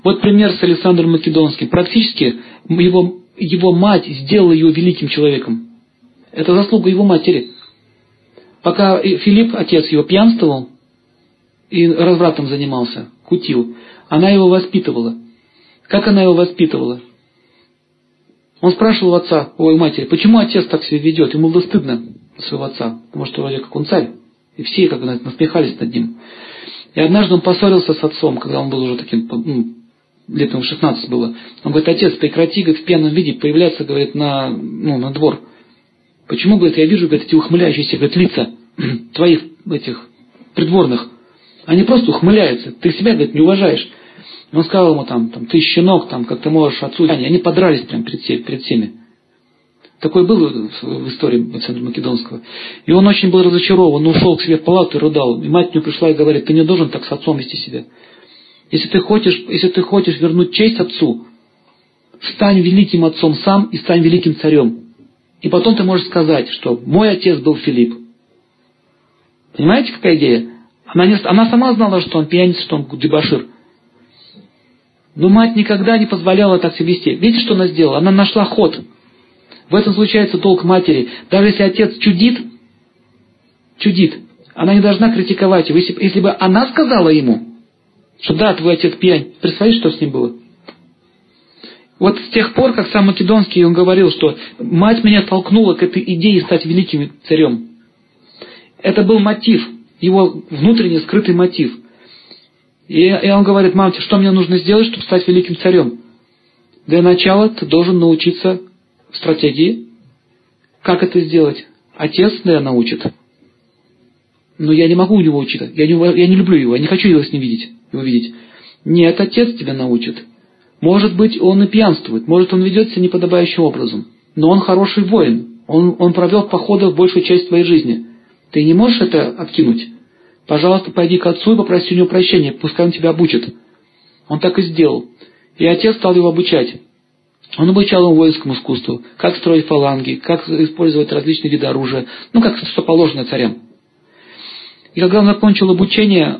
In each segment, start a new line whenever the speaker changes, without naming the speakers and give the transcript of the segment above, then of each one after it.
Вот пример с Александром Македонским. Практически его мать сделала его великим человеком. Это заслуга его матери. Пока Филипп, отец его, пьянствовал и развратом занимался, кутил, она его воспитывала. Как она его воспитывала? Он спрашивал отца, матери, почему отец так себя ведет? Ему было стыдно своего отца, потому что вроде как он царь. И все как бы насмехались над ним. И однажды он поссорился с отцом, когда он был уже таким, лет ему 16 было. Он говорит, отец, прекрати, говорит, в пьяном виде появляться, говорит, на двор. Почему, говорит, я вижу, говорит, эти ухмыляющиеся, говорит, лица твоих этих придворных. Они просто ухмыляются. Ты себя, говорит, не уважаешь. И он сказал ему ты щенок, как ты можешь отцу. Они подрались прям перед всеми. Такой был в истории Александра Македонского. И он очень был разочарован, ушел к себе в палату и рыдал. И мать к нему пришла и говорит, ты не должен так с отцом вести себя. Если ты хочешь вернуть честь отцу, стань великим отцом сам и стань великим царем. И потом ты можешь сказать, что мой отец был Филипп. Понимаете, какая идея? Она сама знала, что он пьяница, что он дебошир. Но мать никогда не позволяла так себя вести. Видите, что она сделала? Она нашла ход. В этом случается долг матери. Даже если отец чудит, она не должна критиковать его. Если бы она сказала ему, что да, твой отец пьянь, представляете, что с ним было? Вот с тех пор, как сам Македонский, он говорил, что мать меня толкнула к этой идее стать великим царем. Это был мотив, его внутренний скрытый мотив. И он говорит, мам, что мне нужно сделать, чтобы стать великим царем? Для начала ты должен научиться стратегии. Как это сделать? Отец, научит. Но я не могу у него учиться. Я не люблю его, я не хочу его с ним видеть. Нет, отец тебя научит. Может быть, он и пьянствует, может, он ведет себя неподобающим образом. Но он хороший воин. Он провел в походах большую часть твоей жизни. Ты не можешь это откинуть? Пожалуйста, пойди к отцу и попроси у него прощения, пускай он тебя обучит. Он так и сделал. И отец стал его обучать. Он обучал его воинскому искусству, как строить фаланги, как использовать различные виды оружия, как что положено царям. И когда он закончил обучение,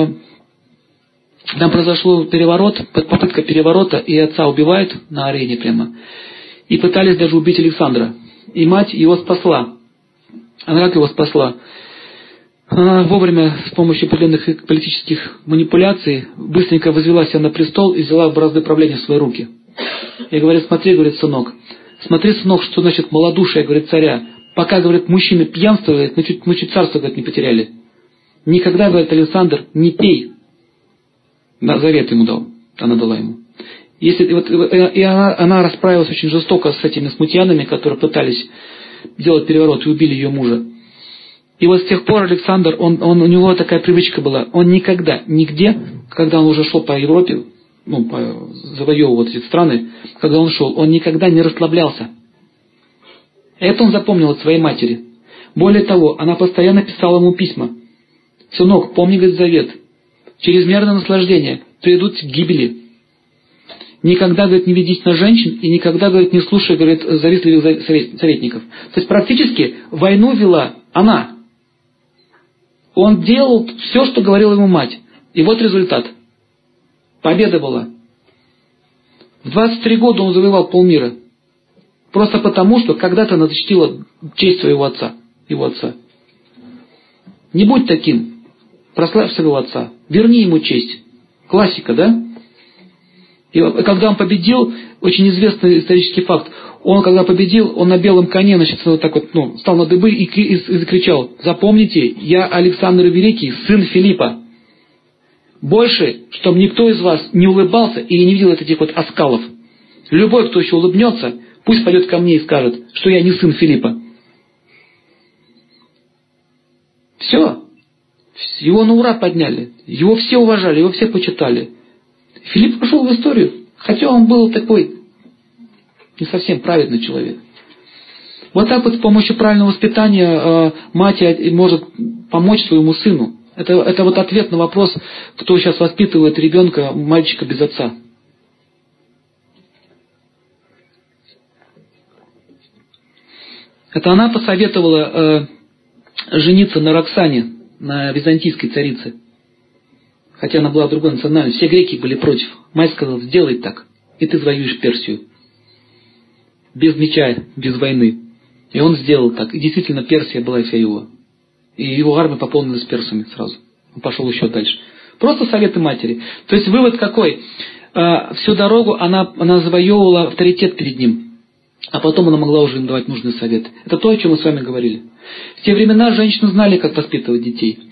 там произошел попытка переворота, и отца убивают на арене прямо. И пытались даже убить Александра. И мать его спасла. Она как его спасла? Она вовремя, с помощью определенных политических манипуляций, быстренько возвела себя на престол и взяла бразды правления в свои руки. И говорит, смотри, говорит, сынок, что значит малодушие, говорит, царя. Пока, говорит, мужчины пьянствуют, мы чуть царство, говорит, не потеряли. Никогда, говорит, Александр, не пей. Завет ему дал, она дала ему. И она расправилась очень жестоко с этими смутьянами, которые пытались делать переворот и убили ее мужа. И вот с тех пор Александр, у него такая привычка была, он никогда, нигде, когда он уже шел по Европе, завоевывал эти страны, когда он шел, он никогда не расслаблялся. Это он запомнил от своей матери. Более того, она постоянно писала ему письма. Сынок, помни, говорит, завет. Чрезмерное наслаждение приведут к гибели. Никогда, говорит, не ведись на женщин и никогда, говорит, не слушай, говорит, завистливых советников. То есть практически войну вела она. Он делал все, что говорила ему мать. И вот результат. Победа была. В 23 года он завоевал полмира. Просто потому, что когда-то она защитила честь своего отца, его отца. Не будь таким. Прославь своего отца. Верни ему честь. Классика, да? И когда он победил, очень известный исторический факт, когда победил, он на белом коне, стал на дыбы и закричал: запомните, я Александр Великий, сын Филиппа. Больше, чтобы никто из вас не улыбался и не видел этих вот оскалов. Любой, кто еще улыбнется, пусть пойдет ко мне и скажет, что я не сын Филиппа. Все. Его на ура подняли. Его все уважали, его все почитали. Филипп пошел в историю, хотя он был такой не совсем праведный человек. Вот так вот с помощью правильного воспитания мать может помочь своему сыну. Это вот ответ на вопрос, кто сейчас воспитывает ребенка, мальчика без отца. Это она посоветовала жениться на Роксане, на византийской царице. хотя она была другой национальности, все греки были против. Мать сказала: сделай так, и ты завоюешь Персию. Без меча, без войны. И он сделал так. И действительно Персия была вся его. И его армия пополнилась персами сразу. Он пошел еще дальше. Просто советы матери. То есть вывод какой? Всю дорогу она завоевывала авторитет перед ним. А потом она могла уже им давать нужные советы. Это то, о чем мы с вами говорили. В те времена женщины знали, как воспитывать детей.